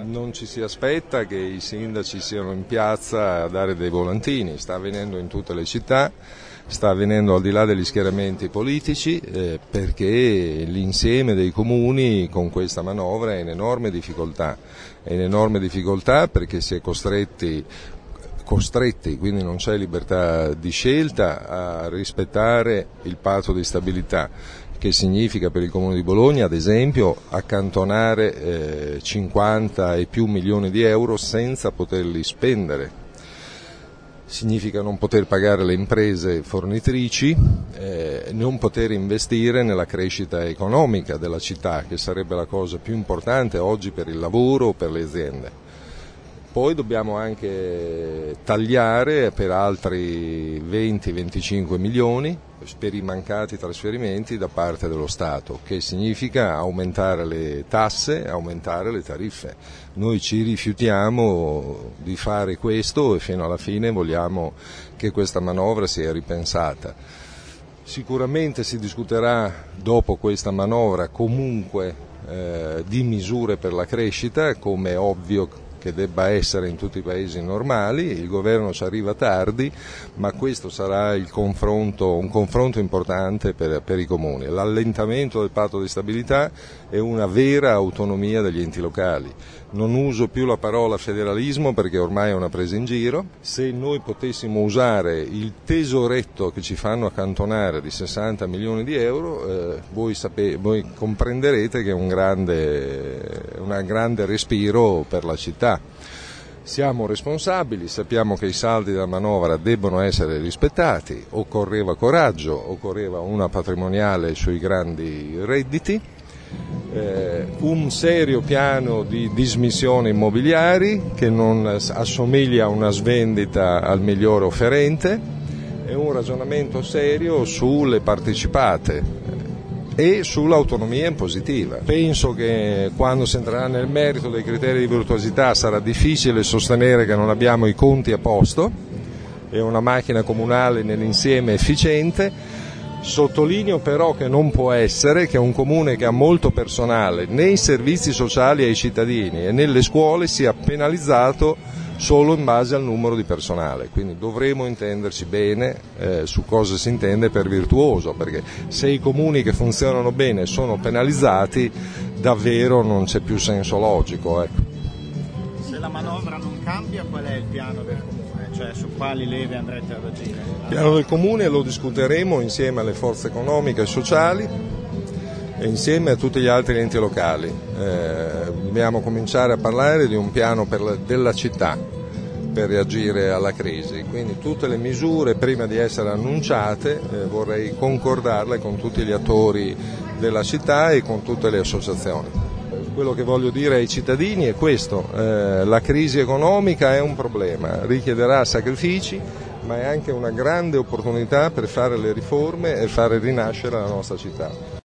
Non ci si aspetta che i sindaci siano in piazza a dare dei volantini, sta avvenendo in tutte le città, sta avvenendo al di là degli schieramenti politici perché l'insieme dei comuni con questa manovra è in enorme difficoltà perché si è costretti, quindi non c'è libertà di scelta, a rispettare il patto di stabilità, che significa per il Comune di Bologna, ad esempio, accantonare 50 e più milioni di euro senza poterli spendere. Significa non poter pagare le imprese fornitrici, non poter investire nella crescita economica della città, che sarebbe la cosa più importante oggi per il lavoro o per le aziende. Poi dobbiamo anche tagliare per altri 20-25 milioni per i mancati trasferimenti da parte dello Stato, che significa aumentare le tasse, aumentare le tariffe. Noi ci rifiutiamo di fare questo e fino alla fine vogliamo che questa manovra sia ripensata. Sicuramente si discuterà dopo questa manovra comunque di misure per la crescita, come è ovvio che debba essere in tutti i paesi normali. Il governo ci arriva tardi, ma questo sarà un confronto importante per i comuni. L'allentamento del patto di stabilità è una vera autonomia degli enti locali. Non uso più la parola federalismo perché ormai è una presa in giro. Se noi potessimo usare il tesoretto che ci fanno accantonare di 60 milioni di euro, voi comprenderete che è un grande respiro per la città. Siamo responsabili, sappiamo che i saldi della manovra debbono essere rispettati, occorreva coraggio, occorreva una patrimoniale sui grandi redditi, un serio piano di dismissioni immobiliari che non assomiglia a una svendita al migliore offerente e un ragionamento serio sulle partecipate e sull'autonomia impositiva. Penso che quando si entrerà nel merito dei criteri di virtuosità sarà difficile sostenere che non abbiamo i conti a posto e una macchina comunale nell'insieme efficiente. Sottolineo però che non può essere che un comune che ha molto personale nei servizi sociali ai cittadini e nelle scuole sia penalizzato solo in base al numero di personale, quindi dovremo intenderci bene su cosa si intende per virtuoso, perché se i comuni che funzionano bene sono penalizzati davvero non c'è più senso logico. Se la manovra non cambia, qual è il piano del comune? Cioè su quali leve andrete ad agire? Il piano del comune lo discuteremo insieme alle forze economiche e sociali e insieme a tutti gli altri enti locali. Dobbiamo cominciare a parlare di un piano della città per reagire alla crisi, quindi tutte le misure prima di essere annunciate vorrei concordarle con tutti gli attori della città e con tutte le associazioni. Quello che voglio dire ai cittadini è questo, la crisi economica è un problema, richiederà sacrifici, ma è anche una grande opportunità per fare le riforme e fare rinascere la nostra città.